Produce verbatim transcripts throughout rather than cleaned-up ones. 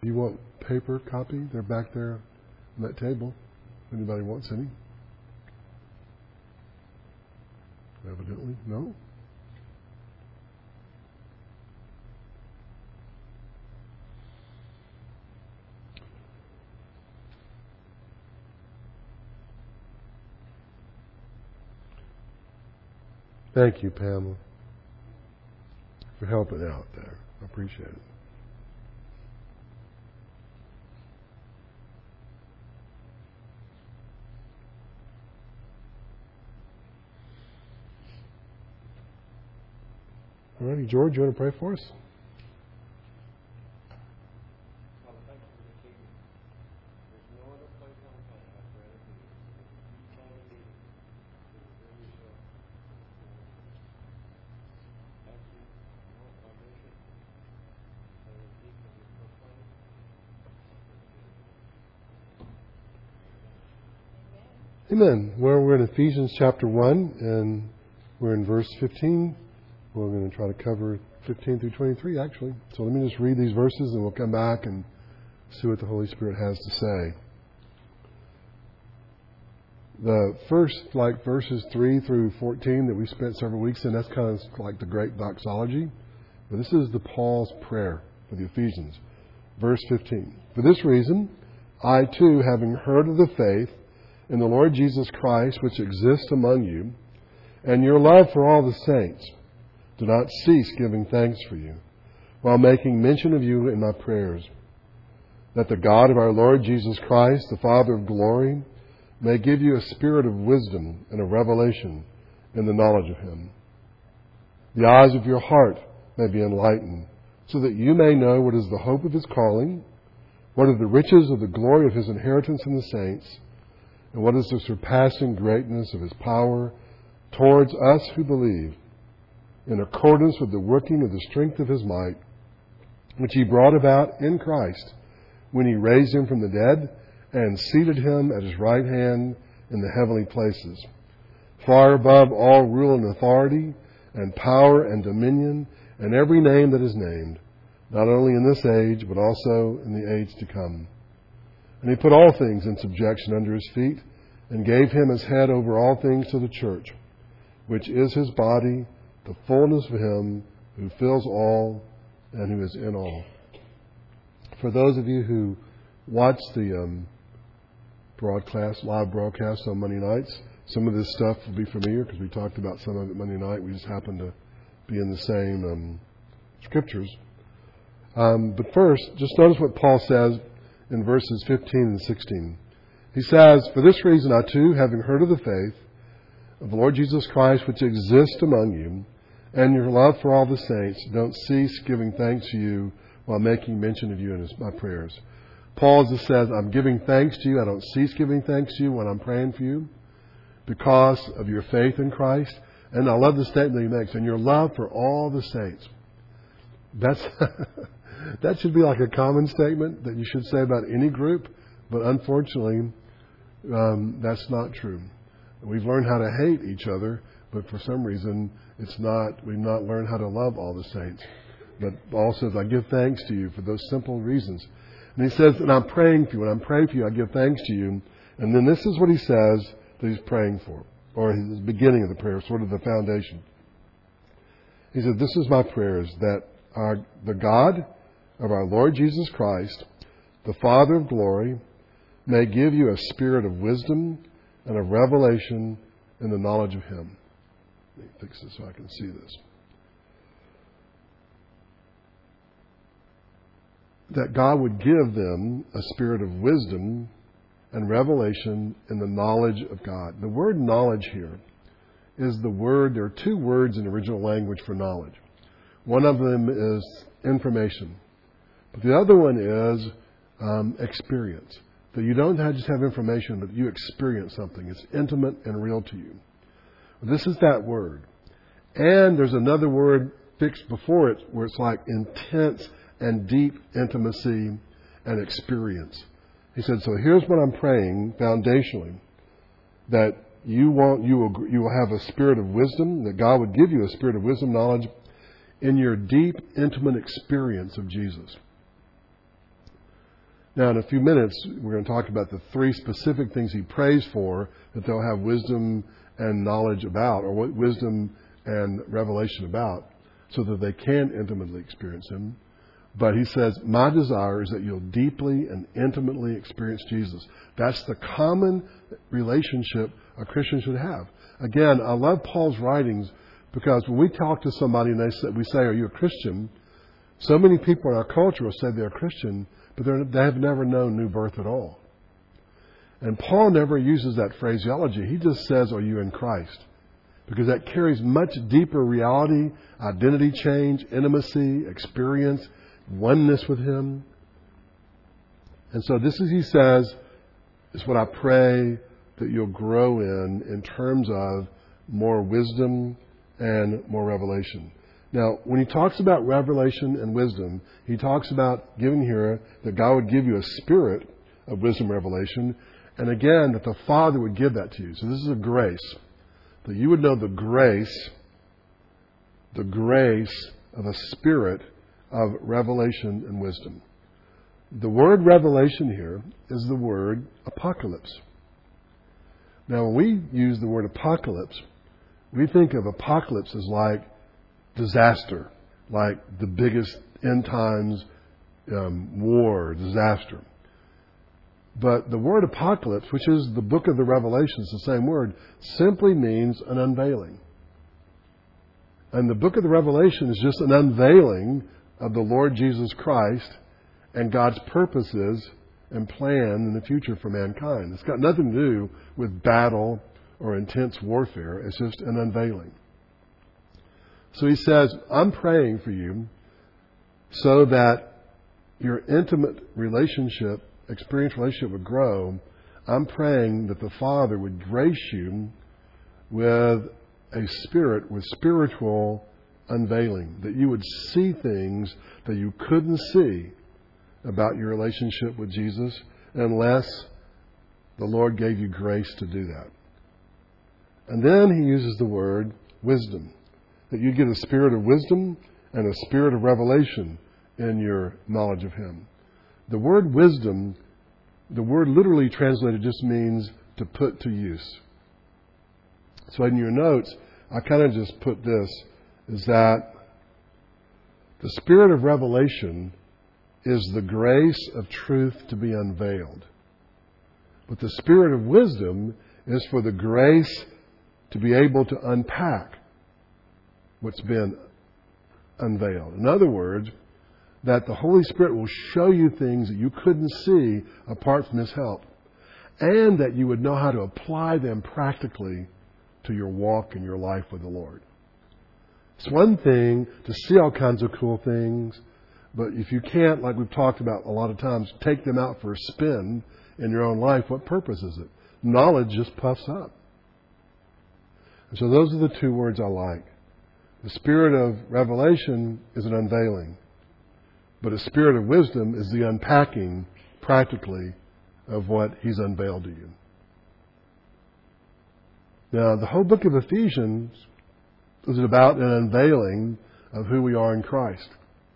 You want paper copy? They're back there on that table. If anybody wants any? Evidently, no. Thank you, Pamela, for helping out there. I appreciate it. All righty, George, you want to pray for us? Amen. Well, we're in Ephesians chapter one, and we're in verse fifteen. We're going to try to cover fifteen through twenty-three, actually. So let me just read these verses, and we'll come back and see what the Holy Spirit has to say. The first, like verses three through fourteen that we spent several weeks in, that's kind of like the great doxology. But this is the Paul's prayer for the Ephesians. Verse fifteen. For this reason, I too, having heard of the faith in the Lord Jesus Christ, which exists among you, and your love for all the saints, do not cease giving thanks for you, while making mention of you in my prayers, that the God of our Lord Jesus Christ, the Father of glory, may give you a spirit of wisdom and of revelation in the knowledge of Him. The eyes of your heart may be enlightened, so that you may know what is the hope of His calling, what are the riches of the glory of His inheritance in the saints, and what is the surpassing greatness of His power towards us who believe, in accordance with the working of the strength of His might, which He brought about in Christ, when He raised Him from the dead and seated Him at His right hand in the heavenly places, far above all rule and authority and power and dominion and every name that is named, not only in this age, but also in the age to come. And He put all things in subjection under His feet, and gave Him as head over all things to the church, which is His body, the fullness of Him who fills all and who is in all. For those of you who watch the um, broadcast, live broadcast on Monday nights, some of this stuff will be familiar because we talked about some of it Monday night. We just happened to be in the same um, scriptures. Um, but first, just notice what Paul says in verses fifteen and sixteen. He says, for this reason I too, having heard of the faith of the Lord Jesus Christ, which exists among you, and your love for all the saints, don't cease giving thanks to you while making mention of you in his, my prayers. Paul just says, I'm giving thanks to you. I don't cease giving thanks to you when I'm praying for you because of your faith in Christ. And I love the statement he makes, and your love for all the saints. That's that should be like a common statement that you should say about any group, but unfortunately, um, that's not true. We've learned how to hate each other, but for some reason, it's not. We've not learned how to love all the saints. But Paul says, I give thanks to you for those simple reasons. And he says, and I'm praying for you. When I'm praying for you, I give thanks to you. And then this is what he says that he's praying for, or the beginning of the prayer, sort of the foundation. He said, this is my prayer, is that our, the God of our Lord Jesus Christ, the Father of glory, may give you a spirit of wisdom and of revelation in the knowledge of Him. Let me fix this so I can see this. That God would give them a spirit of wisdom and revelation in the knowledge of God. The word knowledge here is the word, there are two words in the original language for knowledge. One of them is information. But the other one is um, experience. That you don't just have information, but you experience something. It's intimate and real to you. This is that word. And there's another word fixed before it where it's like intense and deep intimacy and experience. He said, so here's what I'm praying foundationally, that you want you will, you will have a spirit of wisdom, that God would give you a spirit of wisdom, knowledge in your deep, intimate experience of Jesus. Now, in a few minutes, we're going to talk about the three specific things he prays for that they'll have wisdom and knowledge about, or what wisdom and revelation about, so that they can intimately experience him. But he says, my desire is that you'll deeply and intimately experience Jesus. That's the common relationship a Christian should have. Again, I love Paul's writings because when we talk to somebody and they say, we say, are you a Christian? So many people in our culture will say they're a Christian, but they're, they have never known new birth at all. And Paul never uses that phraseology. He just says, are you in Christ? Because that carries much deeper reality, identity change, intimacy, experience, oneness with him. And so this is, he says, is what I pray that you'll grow in, in terms of more wisdom and more revelation. Now, when he talks about revelation and wisdom, he talks about giving here that God would give you a spirit of wisdom and revelation. And again, that the Father would give that to you. So this is a grace. That you would know the grace, the grace of a spirit of revelation and wisdom. The word revelation here is the word apocalypse. Now, when we use the word apocalypse, we think of apocalypse as like disaster, like the biggest end times um, war, disaster. But the word apocalypse, which is the book of the Revelation, it's the same word, simply means an unveiling. And the book of the Revelation is just an unveiling of the Lord Jesus Christ and God's purposes and plan in the future for mankind. It's got nothing to do with battle or intense warfare. It's just an unveiling. So he says, I'm praying for you so that your intimate relationship, experiential relationship would grow. I'm praying that the Father would grace you with a spirit, with spiritual unveiling, that you would see things that you couldn't see about your relationship with Jesus unless the Lord gave you grace to do that. And then he uses the word wisdom, that you get a spirit of wisdom and a spirit of revelation in your knowledge of him. The word wisdom, the word literally translated just means to put to use. So in your notes, I kind of just put this, is that the spirit of revelation is the grace of truth to be unveiled. But the spirit of wisdom is for the grace to be able to unpack what's been unveiled. In other words, that the Holy Spirit will show you things that you couldn't see apart from his help, and that you would know how to apply them practically to your walk and your life with the Lord. It's one thing to see all kinds of cool things, but if you can't, like we've talked about a lot of times, take them out for a spin in your own life, what purpose is it? Knowledge just puffs up. And so those are the two words I like. The spirit of revelation is an unveiling, but a spirit of wisdom is the unpacking, practically, of what he's unveiled to you. Now, the whole book of Ephesians is about an unveiling of who we are in Christ.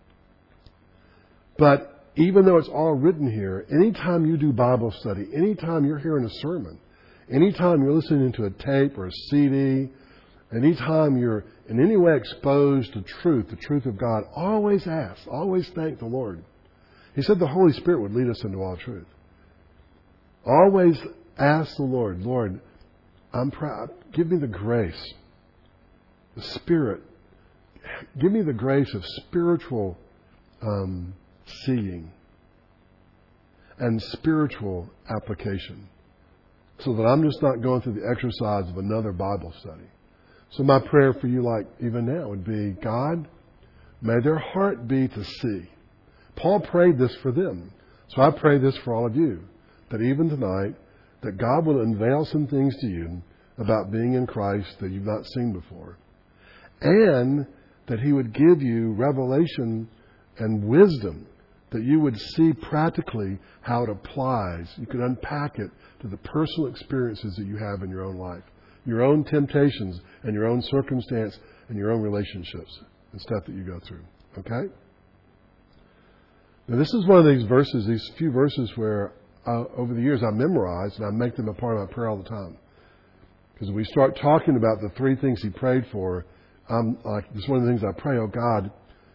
But even though it's all written here, anytime you do Bible study, anytime you're hearing a sermon, anytime you're listening to a tape or a C D, anytime you're in any way exposed to truth, the truth of God, always ask, always thank the Lord. He said the Holy Spirit would lead us into all truth. Always ask the Lord, Lord, I'm proud. Give me the grace, the Spirit. Give me the grace of spiritual um, seeing and spiritual application, so that I'm just not going through the exercise of another Bible study. So my prayer for you, like even now, would be, God, may their heart be to see. Paul prayed this for them. So I pray this for all of you, that even tonight, that God will unveil some things to you about being in Christ that you've not seen before. And that he would give you revelation and wisdom, that you would see practically how it applies. You could unpack it to the personal experiences that you have in your own life, your own temptations and your own circumstance and your own relationships and stuff that you go through. Okay? Now, this is one of these verses, these few verses where uh, over the years I memorized and I make them a part of my prayer all the time. Because we start talking about the three things he prayed for, I'm like, this is one of the things I pray, oh God,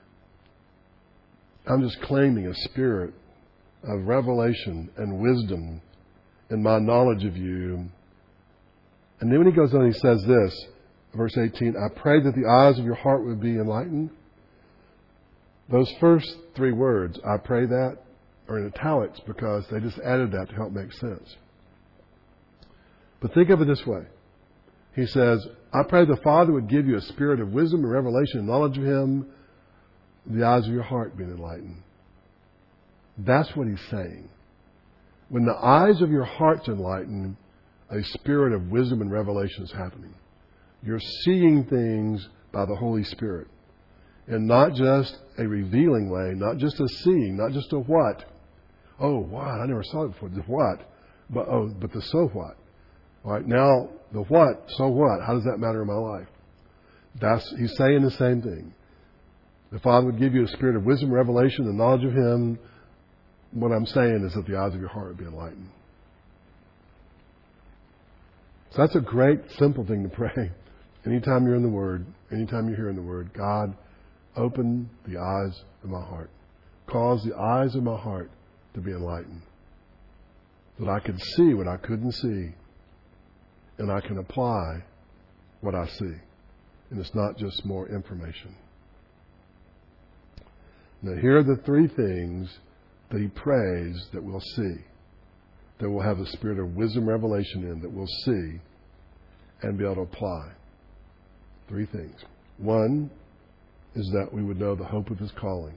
I'm just claiming a spirit of revelation and wisdom in my knowledge of you. And then when he goes on, he says this, verse eighteen, I pray that the eyes of your heart would be enlightened. Those first three words, I pray that, are in italics because they just added that to help make sense. But think of it this way. He says, I pray the Father would give you a spirit of wisdom and revelation and knowledge of Him, the eyes of your heart being enlightened. That's what he's saying. When the eyes of your heart's enlightened, a spirit of wisdom and revelation is happening. You're seeing things by the Holy Spirit. In not just a revealing way, not just a seeing, not just a what. Oh, what? I never saw it before. The what? But oh, but the so what. All right, now the what, so what? How does that matter in my life? That's he's saying the same thing. The Father would give you a spirit of wisdom, revelation, and knowledge of Him. What I'm saying is that the eyes of your heart would be enlightened. So that's a great, simple thing to pray. Anytime you're in the Word, anytime you're hearing the Word, God, open the eyes of my heart. Cause the eyes of my heart to be enlightened. That I can see what I couldn't see. And I can apply what I see. And it's not just more information. Now here are the three things that he prays that we'll see. That we'll have the spirit of wisdom, revelation in, that we'll see and be able to apply. Three things. One is that we would know the hope of His calling.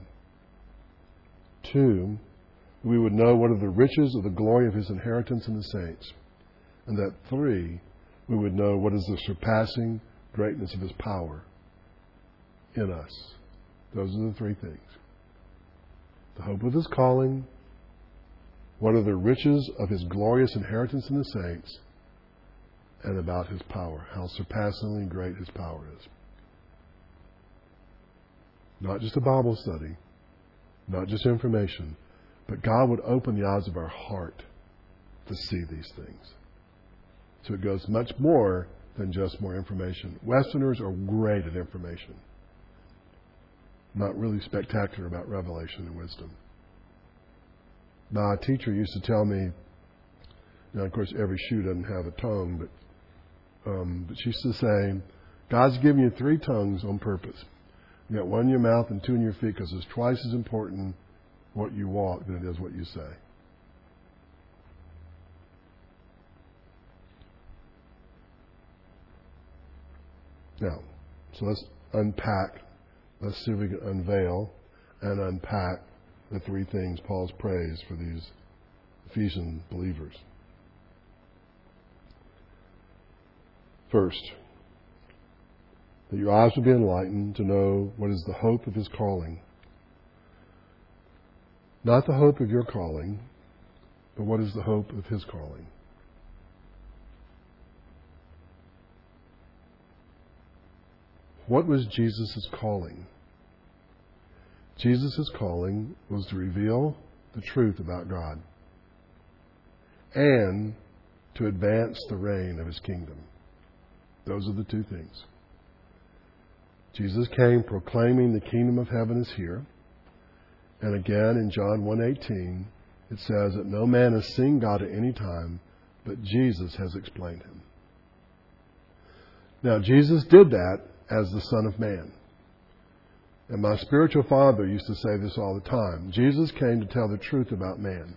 Two, we would know what are the riches of the glory of His inheritance in the saints. And that three, we would know what is the surpassing greatness of His power in us. Those are the three things. The hope of His calling, what are the riches of His glorious inheritance in the saints, and about His power, how surpassingly great His power is. Not just a Bible study, not just information, but God would open the eyes of our heart to see these things. So it goes much more than just more information. Westerners are great at information. Not really spectacular about revelation and wisdom. My teacher used to tell me, now of course every shoe doesn't have a tongue, but, um, but she used to say, God's given you three tongues on purpose. You got one in your mouth and two in your feet because it's twice as important what you walk than it is what you say. Now, so let's unpack, let's see if we can unveil and unpack the three things Paul's prays for these Ephesian believers. First, that your eyes will be enlightened to know what is the hope of His calling. Not the hope of your calling, but what is the hope of His calling. What was Jesus' calling? Jesus' calling was to reveal the truth about God and to advance the reign of His kingdom. Those are the two things. Jesus came proclaiming the kingdom of heaven is here. And again in John one eighteen, it says that no man has seen God at any time, but Jesus has explained Him. Now, Jesus did that as the Son of Man. And my spiritual father used to say this all the time. Jesus came to tell the truth about man.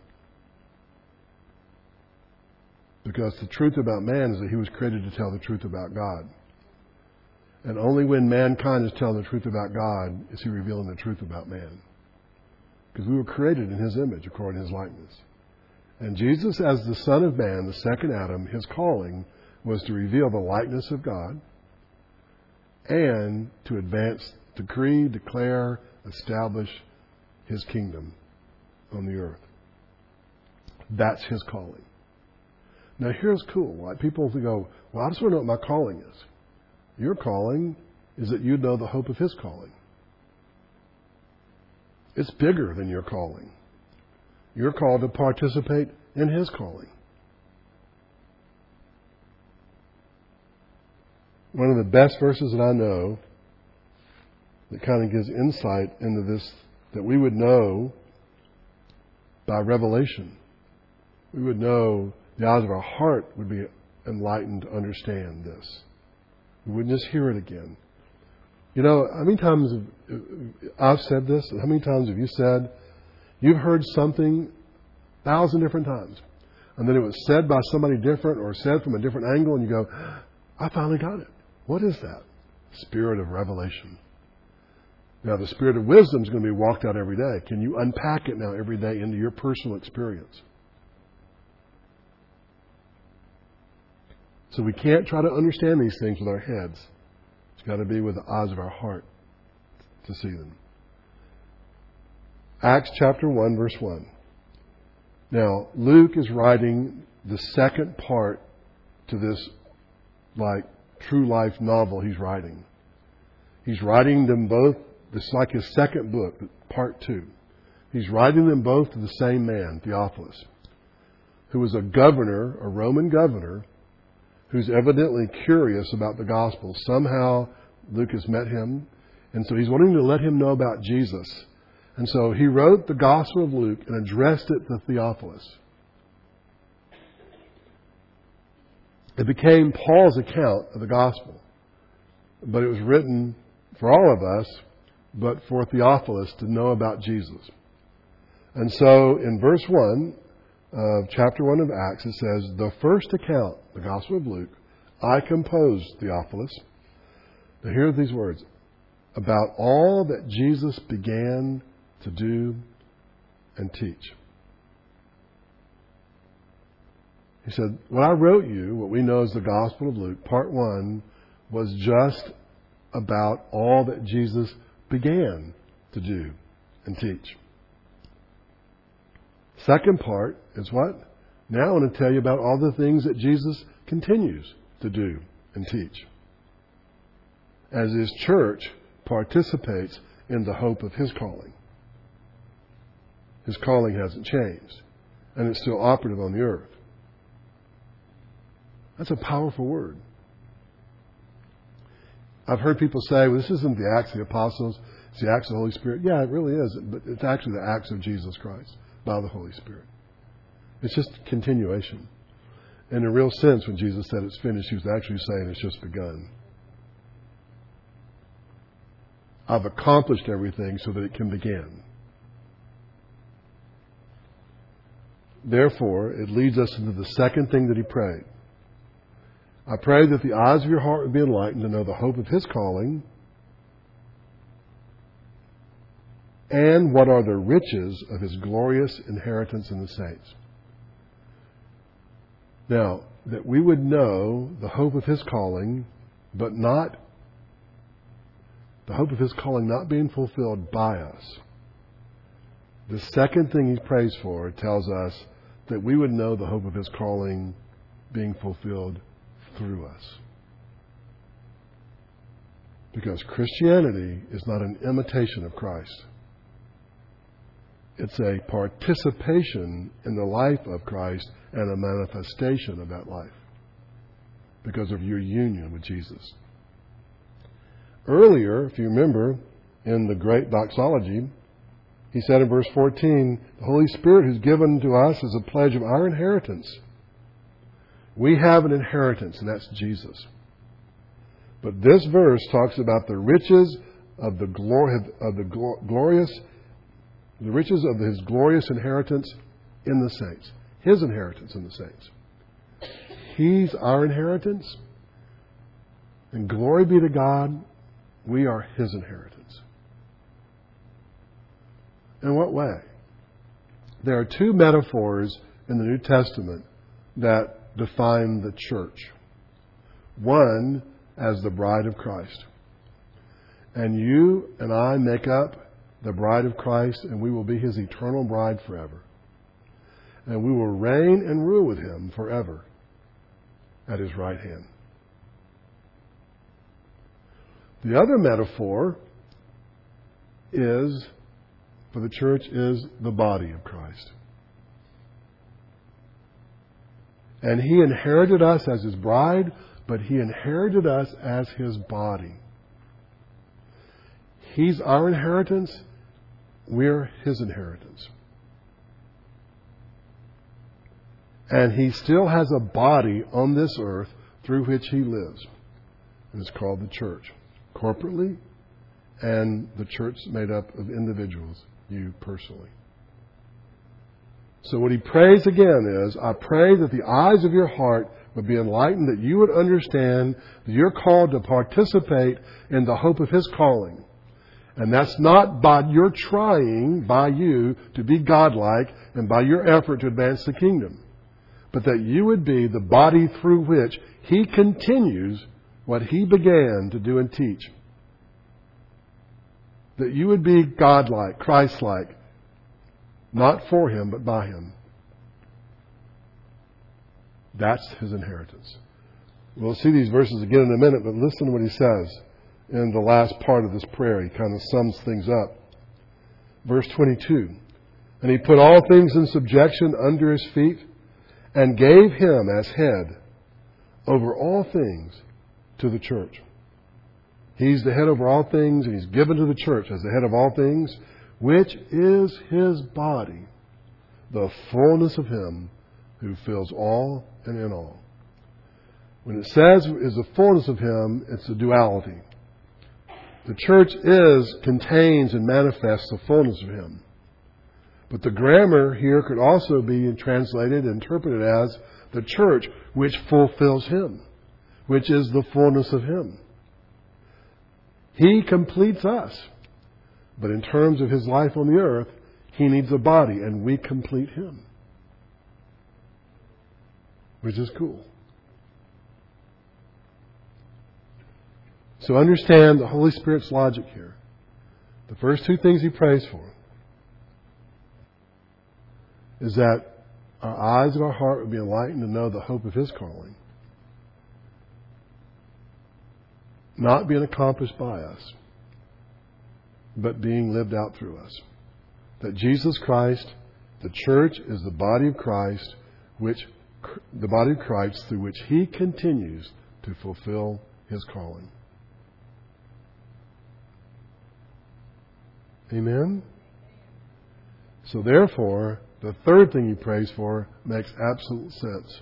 Because the truth about man is that He was created to tell the truth about God. And only when mankind is telling the truth about God is He revealing the truth about man. Because we were created in His image according to His likeness. And Jesus, as the Son of Man, the second Adam, His calling was to reveal the likeness of God and to advance, decree, declare, establish His kingdom on the earth. That's His calling. Now here's cool. Right? People go, well, I just want to know what my calling is. Your calling is that you know the hope of His calling. It's bigger than your calling. You're called to participate in His calling. One of the best verses that I know that kind of gives insight into this, that we would know by revelation. We would know, the eyes of our heart would be enlightened to understand this. We wouldn't just hear it again. You know, how many times have, I've said this, how many times have you said, you've heard something a thousand different times, and then it was said by somebody different or said from a different angle, and you go, I finally got it. What is that? Spirit of revelation. Now, the spirit of wisdom is going to be walked out every day. Can you unpack it now every day into your personal experience? So we can't try to understand these things with our heads. It's got to be with the eyes of our heart to see them. Acts chapter one, verse one. Now, Luke is writing the second part to this, like, true life novel he's writing. He's writing them both. It's like his second book, part two. He's writing them both to the same man, Theophilus, who was a governor, a Roman governor, who's evidently curious about the gospel. Somehow Luke has met him, and so he's wanting to let him know about Jesus. And so he wrote the Gospel of Luke and addressed it to Theophilus. It became Paul's account of the gospel, but it was written for all of us, but for Theophilus to know about Jesus. And so in verse one of chapter one of Acts, it says, the first account, the Gospel of Luke, I composed, Theophilus. Now here are these words, about all that Jesus began to do and teach. He said, what I wrote you, what we know as the Gospel of Luke, part one, was just about all that Jesus began to do and teach. Second part is what? Now I want to tell you about all the things that Jesus continues to do and teach, as His church participates in the hope of His calling. His calling hasn't changed, and it's still operative on the earth. That's a powerful word. I've heard people say, well, this isn't the Acts of the Apostles, it's the Acts of the Holy Spirit. Yeah, it really is, but it's actually the Acts of Jesus Christ by the Holy Spirit. It's just continuation. In a real sense, when Jesus said it's finished, He was actually saying it's just begun. I've accomplished everything so that it can begin. Therefore, it leads us into the second thing that he prayed. I pray that the eyes of your heart would be enlightened to know the hope of His calling and what are the riches of His glorious inheritance in the saints. Now, that we would know the hope of His calling, but not the hope of His calling not being fulfilled by us. The second thing he prays for tells us that we would know the hope of His calling being fulfilled through us. Because Christianity is not an imitation of Christ. It's a participation in the life of Christ and a manifestation of that life because of your union with Jesus. Earlier, if you remember, in the great doxology, he said in verse fourteen, the Holy Spirit who's given to us as a pledge of our inheritance. We have an inheritance, and that's Jesus. But this verse talks about the riches of the glory of the glorious, the riches of His glorious inheritance in the saints. His inheritance in the saints. He's our inheritance. And glory be to God, we are His inheritance. In what way? There are two metaphors in the New Testament that define the church. One as the bride of Christ. And you and I make up the bride of Christ, and we will be His eternal bride forever. And we will reign and rule with Him forever at His right hand. The other metaphor is for the church is the body of Christ. And He inherited us as His bride, but He inherited us as His body. He's our inheritance. We're His inheritance. And He still has a body on this earth through which He lives. And it's called the church. Corporately, and the church made up of individuals, you personally. So what he prays again is, I pray that the eyes of your heart would be enlightened, that you would understand that you're called to participate in the hope of His calling. And that's not by your trying, by you, to be godlike and by your effort to advance the kingdom. But that you would be the body through which He continues what He began to do and teach. That you would be godlike, Christ-like, not for Him, but by Him. That's His inheritance. We'll see these verses again in a minute, but listen to what he says in the last part of this prayer. He kind of sums things up. Verse twenty-two. And He put all things in subjection under His feet, and gave Him as head over all things to the church. He's the head over all things, and He's given to the church as the head of all things, which is His body, the fullness of Him who fills all and in all. When it says is the fullness of Him, it's a duality. The church is, contains and manifests the fullness of Him. But the grammar here could also be translated, interpreted as the church which fulfills Him, which is the fullness of Him. He completes us. But in terms of His life on the earth, He needs a body, and we complete Him. Which is cool. So understand the Holy Spirit's logic here. The first two things He prays for is that our eyes of our heart would be enlightened to know the hope of His calling. Not being accomplished by us, but being lived out through us. That Jesus Christ, the church, is the body of Christ, which the body of Christ through which He continues to fulfill His calling. Amen? So therefore, the third thing he prays for makes absolute sense.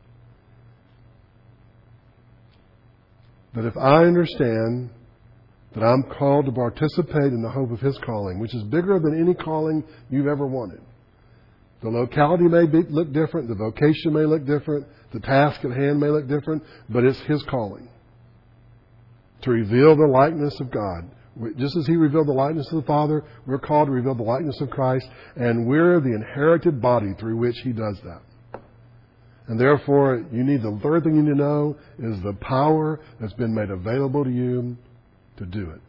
That if I understand that I'm called to participate in the hope of His calling, which is bigger than any calling you've ever wanted. The locality may be, look different, the vocation may look different, the task at hand may look different, but it's His calling. To reveal the likeness of God. Just as He revealed the likeness of the Father, we're called to reveal the likeness of Christ, and we're the inherited body through which He does that. And therefore, you need the third thing you need to know is the power that's been made available to you to do it.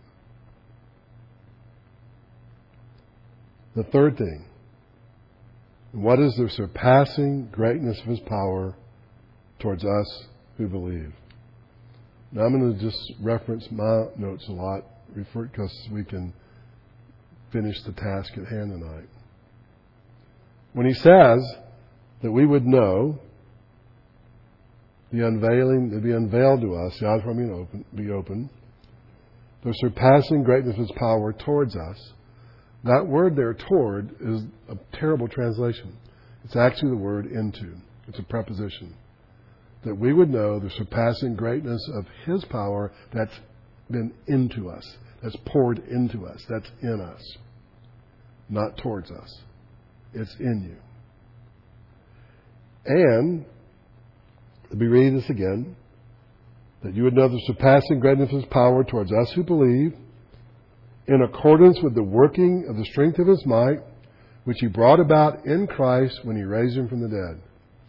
The third thing, what is the surpassing greatness of His power towards us who believe? Now I'm going to just reference my notes a lot, refer because we can finish the task at hand tonight. When he says that we would know the unveiling, to be unveiled to us, the eyes of our being open, be open, the surpassing greatness of His power towards us. That word there, toward, is a terrible translation. It's actually the word into. It's a preposition. That we would know the surpassing greatness of His power that's been into us, that's poured into us, that's in us, not towards us. It's in you. And, let me read this again, that you would know the surpassing greatness of His power towards us who believe, in accordance with the working of the strength of His might, which He brought about in Christ when He raised Him from the dead.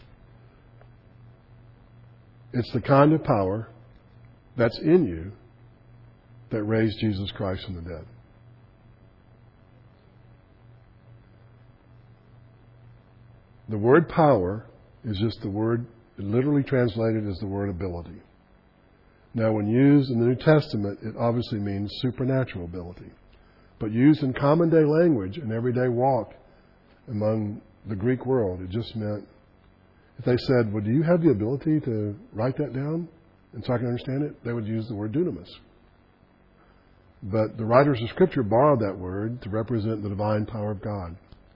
It's the kind of power that's in you that raised Jesus Christ from the dead. The word power is just the word, literally translated as the word ability. Now, when used in the New Testament, it obviously means supernatural ability. But used in common day language and everyday walk among the Greek world, it just meant, if they said, well, do you have the ability to write that down and so I can understand it? They would use the word dunamis. But the writers of Scripture borrowed that word to represent the divine power of God.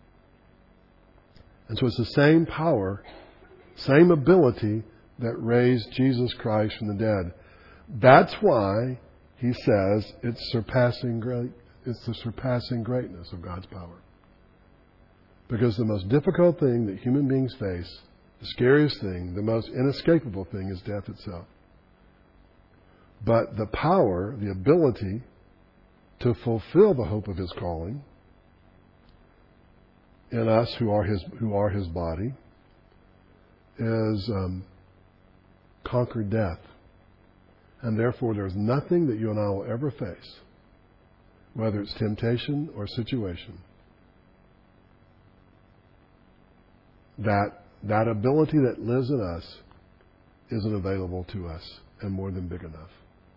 And so it's the same power, same ability that raised Jesus Christ from the dead. That's why he says it's surpassing great. It's the surpassing greatness of God's power. Because the most difficult thing that human beings face, the scariest thing, the most inescapable thing is death itself. But the power, the ability to fulfill the hope of His calling in us who are His, who are His body is um, conquered death. And therefore there's nothing that you and I will ever face, whether it's temptation or situation, that that ability that lives in us isn't available to us and more than big enough.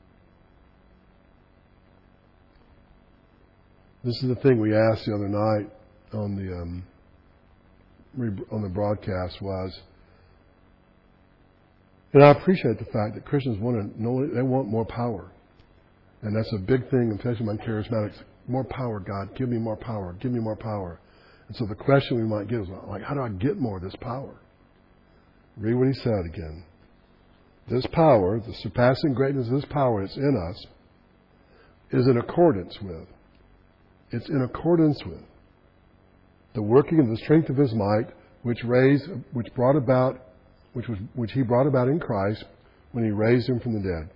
This is the thing we asked the other night on the um, on the broadcast was, and I appreciate the fact that Christians want to know they want more power. And that's a big thing, especially among charismatics. More power, God. Give me more power. Give me more power. And so the question we might get is, like, how do I get more of this power? Read what he said again. This power, the surpassing greatness of this power that's in us, is in accordance with, it's in accordance with the working of the strength of His might, which raised, which brought about, which was, which He brought about in Christ when He raised Him from the dead.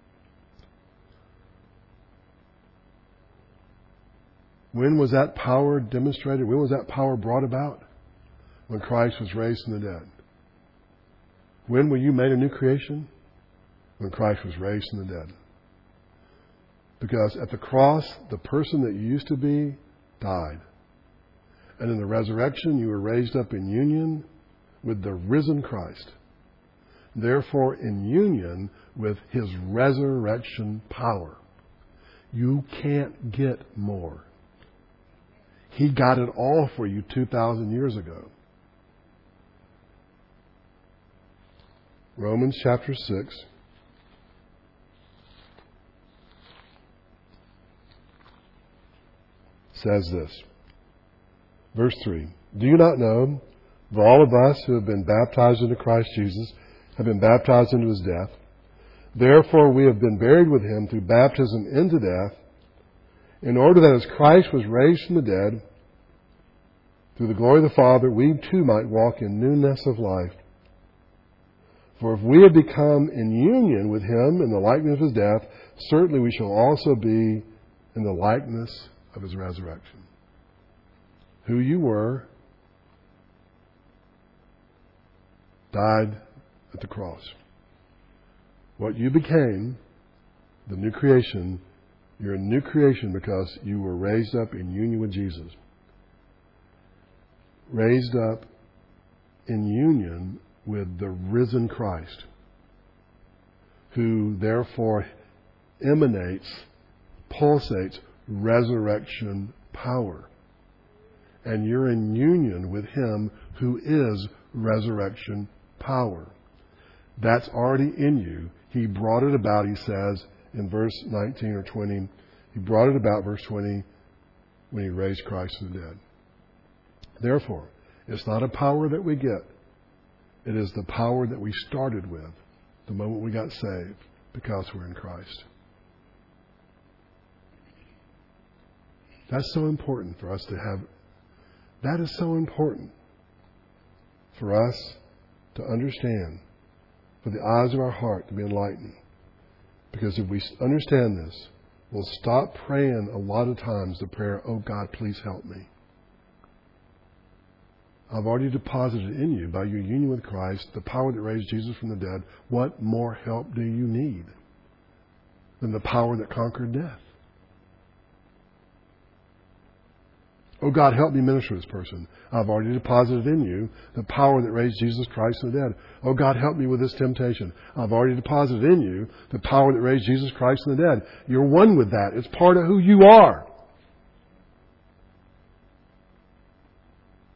When was that power demonstrated? When was that power brought about? When Christ was raised from the dead. When were you made a new creation? When Christ was raised from the dead. Because at the cross, the person that you used to be died. And in the resurrection, you were raised up in union with the risen Christ. Therefore, in union with His resurrection power. You can't get more. He got it all for you two thousand years ago. Romans chapter six. Says this. Verse three. Do you not know that all of us who have been baptized into Christ Jesus have been baptized into His death? Therefore we have been buried with Him through baptism into death, in order that as Christ was raised from the dead, through the glory of the Father, we too might walk in newness of life. For if we have become in union with Him in the likeness of His death, certainly we shall also be in the likeness of His resurrection. Who you were died at the cross. What you became, the new creation, you're a new creation because you were raised up in union with Jesus. Raised up in union with the risen Christ, who therefore emanates, pulsates resurrection power. And you're in union with Him who is resurrection power. That's already in you. He brought it about, he says, in verse nineteen or twenty. He brought it about, verse twenty, when He raised Christ from the dead. Therefore, it's not a power that we get. It is the power that we started with the moment we got saved because we're in Christ. That's so important for us to have. That is so important for us to understand, for the eyes of our heart to be enlightened. Because if we understand this, we'll stop praying a lot of times the prayer, oh God, please help me. I've already deposited in you, by your union with Christ, the power that raised Jesus from the dead. What more help do you need than the power that conquered death? Oh God, help me minister to this person. I've already deposited in you the power that raised Jesus Christ from the dead. Oh God, help me with this temptation. I've already deposited in you the power that raised Jesus Christ from the dead. You're one with that. It's part of who you are.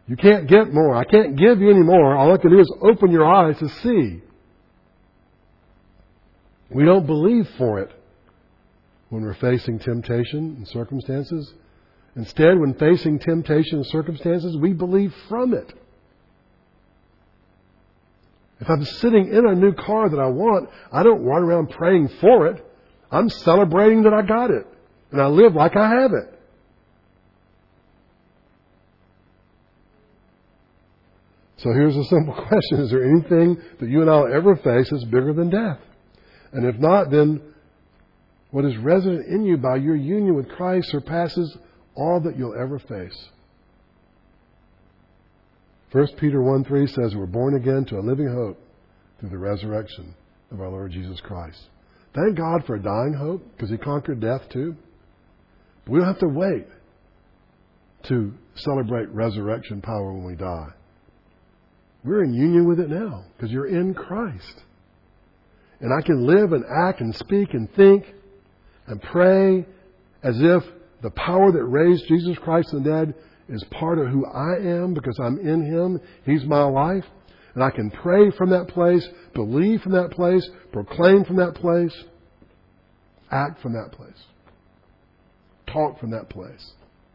You can't get more. I can't give you any more. All I can do is open your eyes to see. We don't believe for it when we're facing temptation and circumstances. Instead, when facing temptation and circumstances, we believe from it. If I'm sitting in a new car that I want, I don't run around praying for it. I'm celebrating that I got it. And I live like I have it. So here's a simple question. Is there anything that you and I will ever face that's bigger than death? And if not, then what is resident in you by your union with Christ surpasses all that you'll ever face. First Peter one three says we're born again to a living hope through the resurrection of our Lord Jesus Christ. Thank God for a dying hope, because He conquered death too. But we don't have to wait to celebrate resurrection power when we die. We're in union with it now, because you're in Christ. And I can live and act and speak and think and pray as if the power that raised Jesus Christ from the dead is part of who I am, because I'm in Him. He's my life. And I can pray from that place, believe from that place, proclaim from that place, act from that place, talk from that place.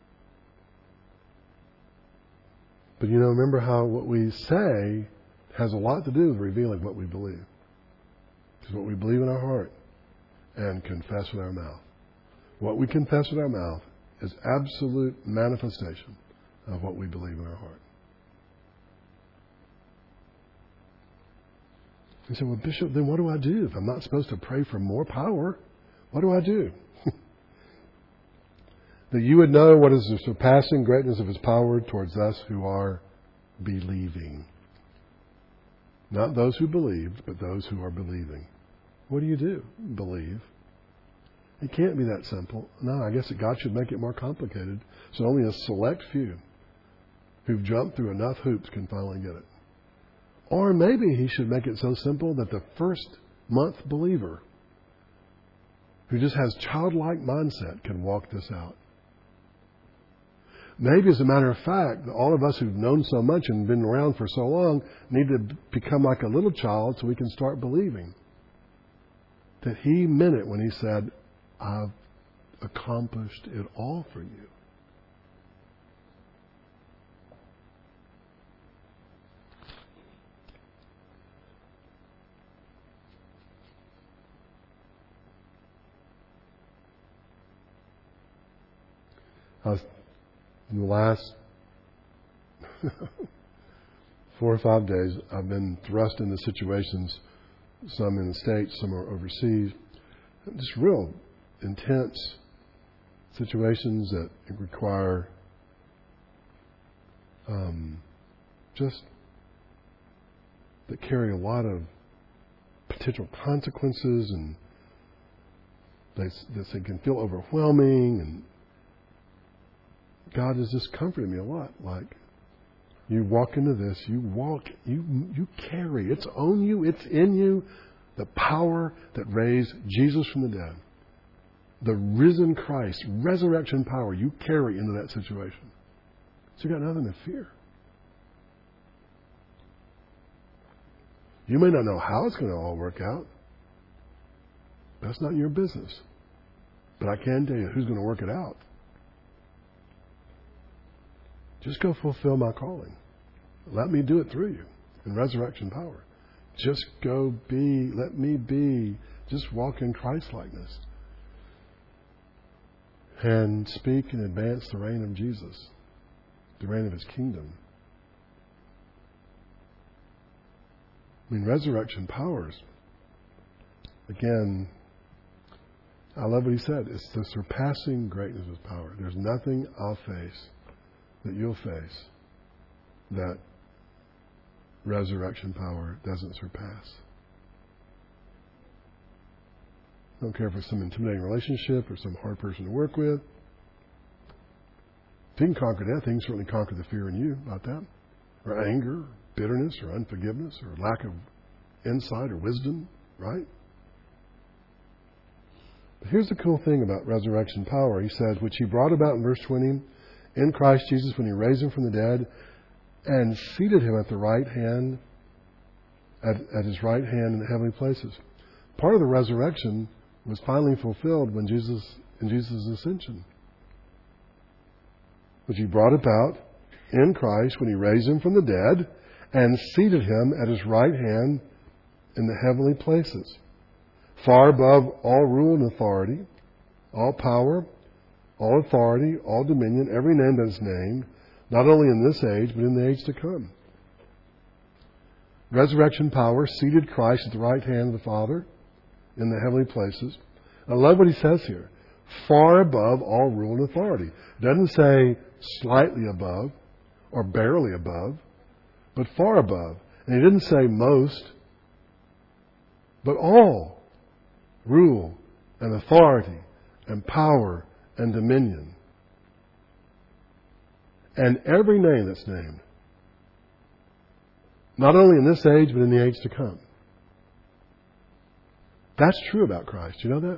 But you know, remember how what we say has a lot to do with revealing what we believe. It's what we believe in our heart and confess with our mouth. What we confess with our mouth is absolute manifestation of what we believe in our heart. You say, well, Bishop, then what do I do? If I'm not supposed to pray for more power, what do I do? That you would know what is the surpassing greatness of His power towards us who are believing. Not those who believed, but those who are believing. What do you do? Believe. It can't be that simple. No, I guess that God should make it more complicated, so only a select few who've jumped through enough hoops can finally get it. Or maybe He should make it so simple that the first month believer who just has childlike mindset can walk this out. Maybe, as a matter of fact, all of us who've known so much and been around for so long need to become like a little child so we can start believing that He meant it when He said, I've accomplished it all for you. I was, in the last four or five days, I've been thrust into situations, some in the States, some are overseas, just real intense situations that require um, just that carry a lot of potential consequences, and they, they can feel overwhelming. And God has just comforted me a lot. Like, you walk into this, you walk, you you carry, it's on you, it's in you, the power that raised Jesus from the dead. The risen Christ, resurrection power, you carry into that situation. So you've got nothing to fear. You may not know how it's going to all work out. That's not your business. But I can tell you who's going to work it out. Just go fulfill my calling. Let me do it through you in resurrection power. Just go be, let me be, just walk in Christ-likeness. And speak and advance the reign of Jesus, the reign of His kingdom. I mean, resurrection powers, again, I love what He said. It's the surpassing greatness of His power. There's nothing I'll face that you'll face that resurrection power doesn't surpass. I don't care if it's some intimidating relationship or some hard person to work with. If He can conquer that, He can certainly conquer the fear in you about that. Or anger, or bitterness, or unforgiveness, or lack of insight or wisdom, right? But here's the cool thing about resurrection power. He says, which He brought about in verse twenty, in Christ Jesus when He raised Him from the dead, and seated him at the right hand, at, at his right hand in the heavenly places. Part of the resurrection was finally fulfilled when Jesus, in Jesus' ascension, which he brought about in Christ when he raised him from the dead and seated him at his right hand in the heavenly places, far above all rule and authority, all power, all authority, all dominion, every name that is named, not only in this age, but in the age to come. Resurrection power seated Christ at the right hand of the Father in the heavenly places. I love what he says here. Far above all rule and authority. It doesn't say slightly above or barely above, but far above. And he didn't say most, but all rule and authority and power and dominion. And every name that's named. Not only in this age, but in the age to come. That's true about Christ. Do you know that?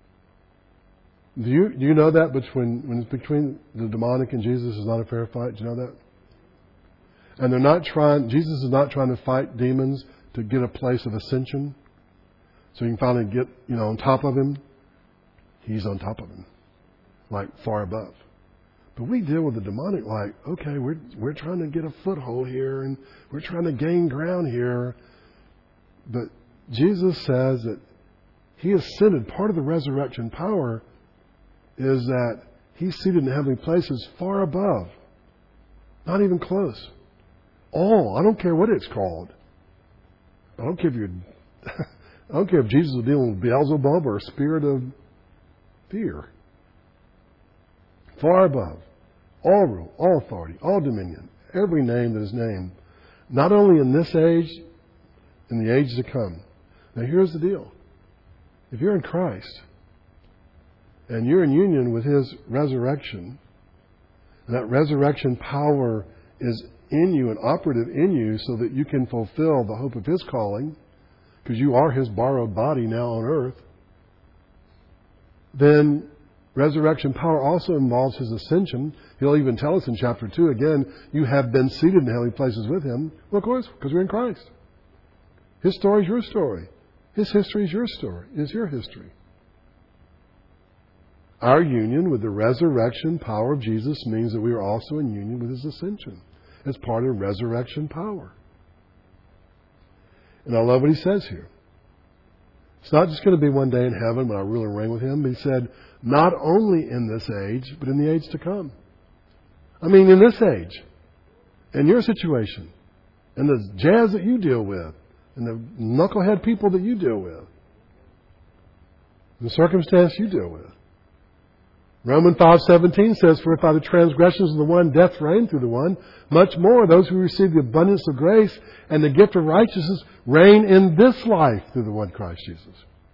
Do you, do you know that between, when it's between the demonic and Jesus is not a fair fight? Do you know that? And they're not trying, Jesus is not trying to fight demons to get a place of ascension. So you can finally get, you know, on top of him. He's on top of him. Like far above. But we deal with the demonic like, okay, we're we're trying to get a foothold here and we're trying to gain ground here. But Jesus says that he ascended. Part of the resurrection power is that he's seated in heavenly places far above. Not even close. All. I don't care what it's called. I don't care if you're I don't care if Jesus was dealing with Beelzebub or a spirit of fear. Far above. All rule, all authority, all dominion, every name that is named, not only in this age, in the age to come. Now here's the deal. If you're in Christ, and you're in union with his resurrection, and that resurrection power is in you and operative in you so that you can fulfill the hope of his calling, because you are his borrowed body now on earth, then resurrection power also involves his ascension. He'll even tell us in chapter two, again, you have been seated in heavenly places with him. Well, of course, because we're in Christ. His story is your story. His history is your story, is your history. Our union with the resurrection power of Jesus means that we are also in union with his ascension as part of resurrection power. And I love what he says here. It's not just going to be one day in heaven when I rule and reign with him, but he said, not only in this age, but in the age to come. I mean, in this age, in your situation, in the jazz that you deal with, and the knucklehead people that you deal with, the circumstance you deal with. Romans five seventeen says, for if by the transgressions of the one death reigned through the one, much more those who receive the abundance of grace and the gift of righteousness reign in this life through the one Christ Jesus.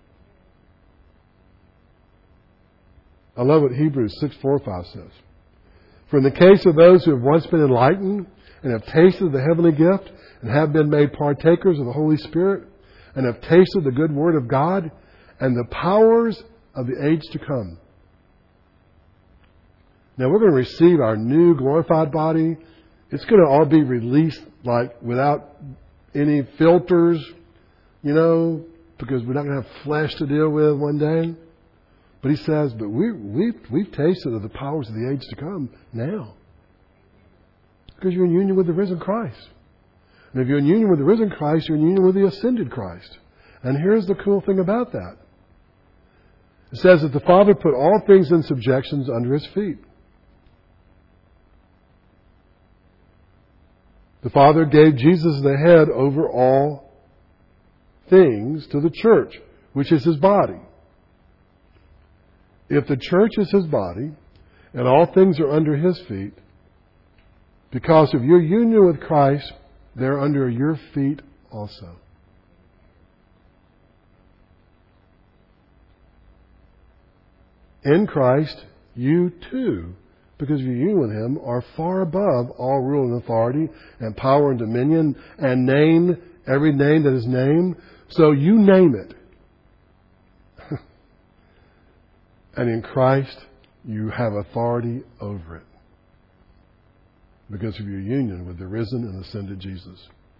I love what Hebrews six four five says. For in the case of those who have once been enlightened and have tasted the heavenly gift and have been made partakers of the Holy Spirit and have tasted the good word of God and the powers of the age to come. Now we're going to receive our new glorified body. It's going to all be released like without any filters, you know, because we're not going to have flesh to deal with one day. But he says, but we, we've, we've tasted of the powers of the age to come now. Because you're in union with the risen Christ. And if you're in union with the risen Christ, you're in union with the ascended Christ. And here's the cool thing about that. It says that the Father put all things in subjection under his feet. The Father gave Jesus the head over all things to the church, which is his body. If the church is his body and all things are under his feet, because of your union with Christ, they're under your feet also. In Christ, you too, because of your union with him, are far above all rule and authority and power and dominion and name, every name that is named. So you name it. And in Christ, you have authority over it. because of your union with the risen and ascended Jesus.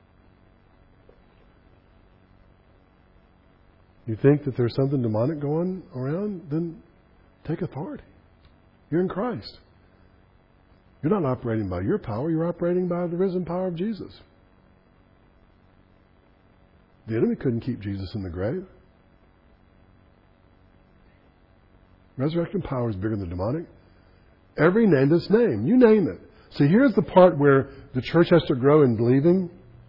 You think that there's something demonic going around? Then take authority. You're in Christ. You're not operating by your power. You're operating by the risen power of Jesus. The enemy couldn't keep Jesus in the grave. Resurrection power is bigger than the demonic. Every name that's named. You name it. See, here's the part where the church has to grow in believing.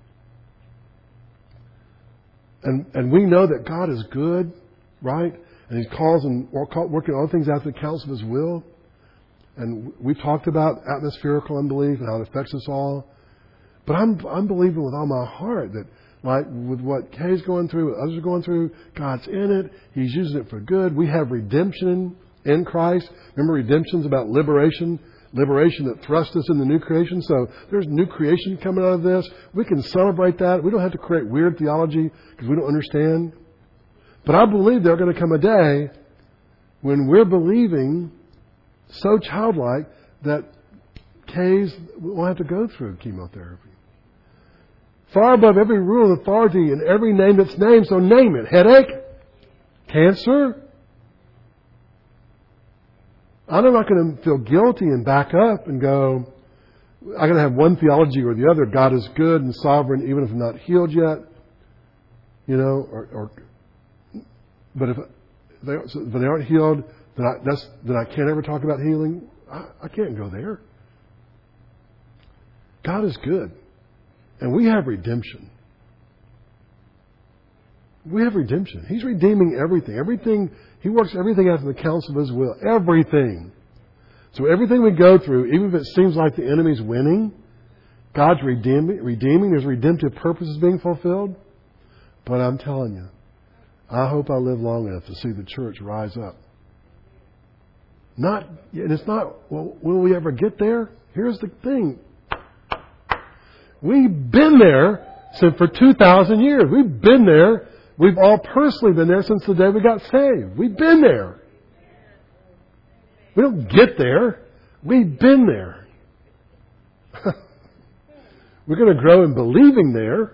And and we know that God is good, right? And He calls and working all things out to the counsel of His will. And we've talked about atmospherical unbelief and how it affects us all. But I'm I'm believing with all my heart that, like with what Kay's going through, what others are going through, God's in it. He's using it for good. We have redemption in Christ. Remember, redemption's about liberation. Liberation that thrusts us in the new creation. So there's new creation coming out of this. We can celebrate that. We don't have to create weird theology because we don't understand. But I believe there's going to come a day when we're believing so childlike that K's won't have to go through chemotherapy. Far above every rule of authority and every name that's named, so name it. Headache, cancer. I'm not going to feel guilty and back up and go, I'm going to have one theology or the other. God is good and sovereign even if I'm not healed yet. You know, or, or but if they, if they aren't healed, then I, that's, then I can't ever talk about healing. I, I can't go there. God is good. And we have redemption. We have redemption. He's redeeming everything. Everything, He works everything out to the counsel of His will. Everything. So everything we go through, even if it seems like the enemy's winning, God's redeeming, redeeming. There's redemptive purposes being fulfilled. But I'm telling you, I hope I live long enough to see the church rise up. Not, and it's not, well, will we ever get there? Here's the thing. We've been there since for two thousand years. We've been there. We've all personally been there since the day we got saved. We've been there. We don't get there. We've been there. We're going to grow in believing there.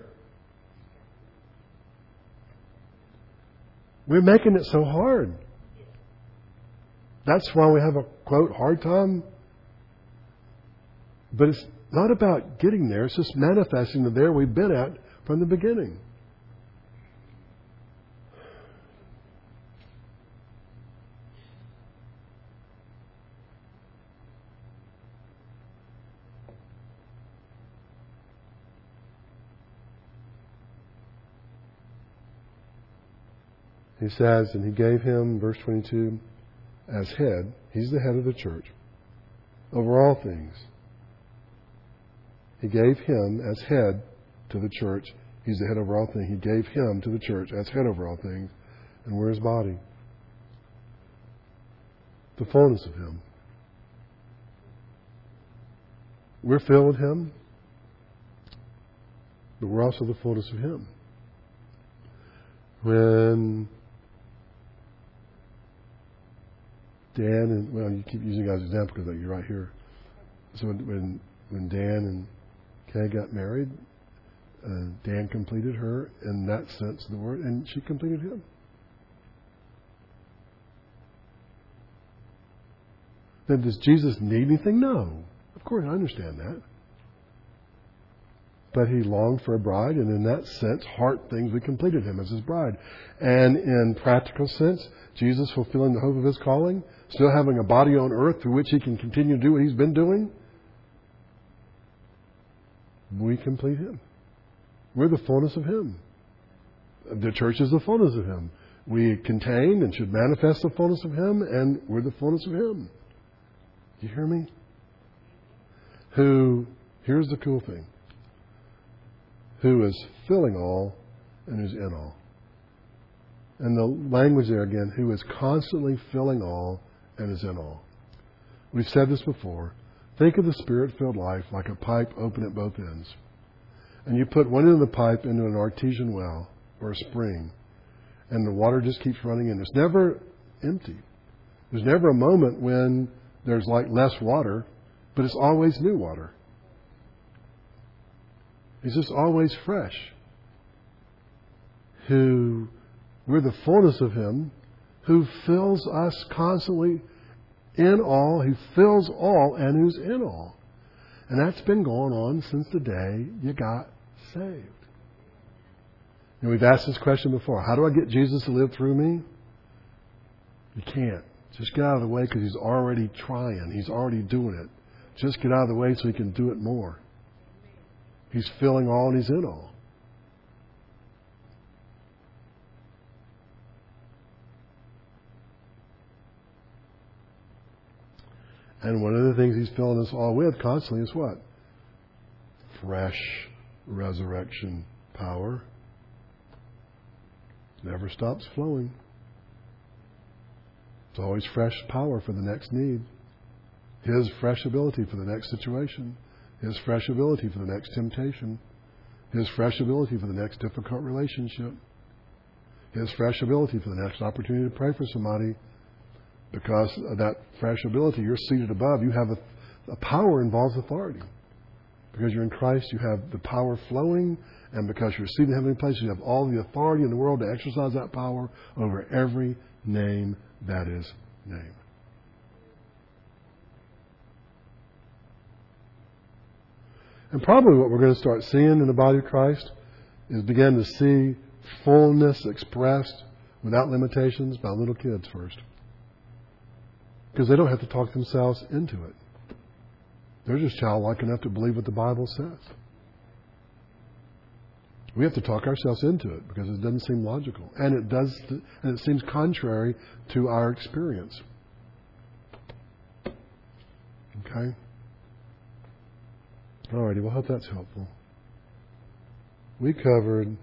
We're making it so hard. That's why we have a, quote, hard time. But it's not about getting there. It's just manifesting the there we've been at from the beginning. He says, and He gave Him, verse twenty-two, as head. He's the head of the church over all things. He gave Him as head to the church. He's the head over all things. He gave Him to the church as head over all things. And we're His body. The fullness of Him. We're filled with Him, but we're also the fullness of Him. When Dan and, well, you keep using guys as example because you're right here. So when when, when Dan and Kay got married, uh, Dan completed her in that sense of the word, and she completed him. Then does Jesus need anything? No. Of course, I understand that. But He longed for a bride, and in that sense, heart things, we completed Him as His bride. And in practical sense, Jesus fulfilling the hope of His calling, still having a body on earth through which He can continue to do what He's been doing, we complete Him. We're the fullness of Him. The church is the fullness of Him. We contain and should manifest the fullness of Him, and we're the fullness of Him. Do you hear me? Who, here's the cool thing, who is filling all and is in all. And the language there again, who is constantly filling all and is in all. We've said this before. Think of the Spirit-filled life like a pipe open at both ends. And you put one end of the pipe into an artesian well or a spring, and the water just keeps running in. It's never empty. There's never a moment when there's like less water, but it's always new water. He's just always fresh. Who, we're the fullness of Him, who fills us constantly in all, who fills all, and who's in all. And that's been going on since the day you got saved. And we've asked this question before. How do I get Jesus to live through me? You can't. Just get out of the way because He's already trying. He's already doing it. Just get out of the way so He can do it more. He's filling all and He's in all. And one of the things He's filling us all with constantly is what? Fresh resurrection power. Never stops flowing. It's always fresh power for the next need. His fresh ability for the next situation. His fresh ability for the next temptation. His fresh ability for the next difficult relationship. His fresh ability for the next opportunity to pray for somebody. Because of that fresh ability, you're seated above. You have a, a power involves authority. Because you're in Christ, you have the power flowing. And because you're seated in heavenly places, you have all the authority in the world to exercise that power over every name that is named. And probably what we're going to start seeing in the body of Christ is begin to see fullness expressed without limitations by little kids first. Because they don't have to talk themselves into it. They're just childlike enough to believe what the Bible says. We have to talk ourselves into it because it doesn't seem logical. And it does, and it seems contrary to our experience. Okay? Alrighty, well, I hope that's helpful. We covered,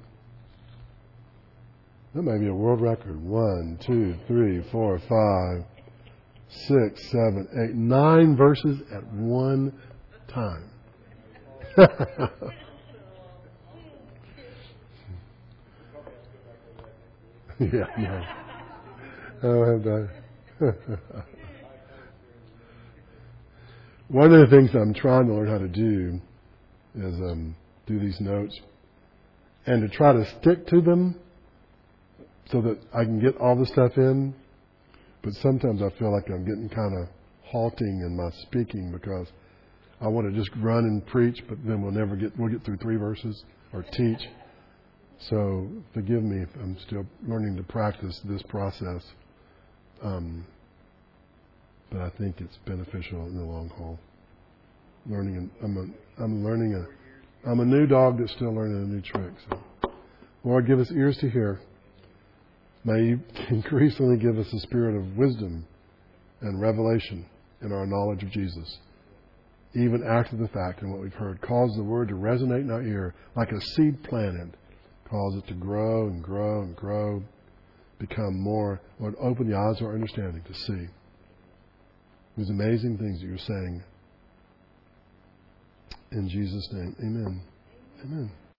that may be a world record, one, two, three, four, five, six, seven, eight, nine verses at one time. yeah, no. I don't have that. One of the things I'm trying to learn how to do is um, do these notes and to try to stick to them so that I can get all the stuff in. But sometimes I feel like I'm getting kind of halting in my speaking because I want to just run and preach, but then we'll never get, we'll get through three verses or teach. So forgive me if I'm still learning to practice this process. Um, but I think it's beneficial in the long haul. Learning, an, I'm a, I'm learning a, I'm a new dog that's still learning a new trick. So, Lord, give us ears to hear. May You increasingly give us a spirit of wisdom and revelation in our knowledge of Jesus, even after the fact and what we've heard. Cause the word to resonate in our ear like a seed planted. Cause it to grow and grow and grow, become more. Lord, open the eyes of our understanding to see these amazing things that You're saying. In Jesus' name, amen. Amen.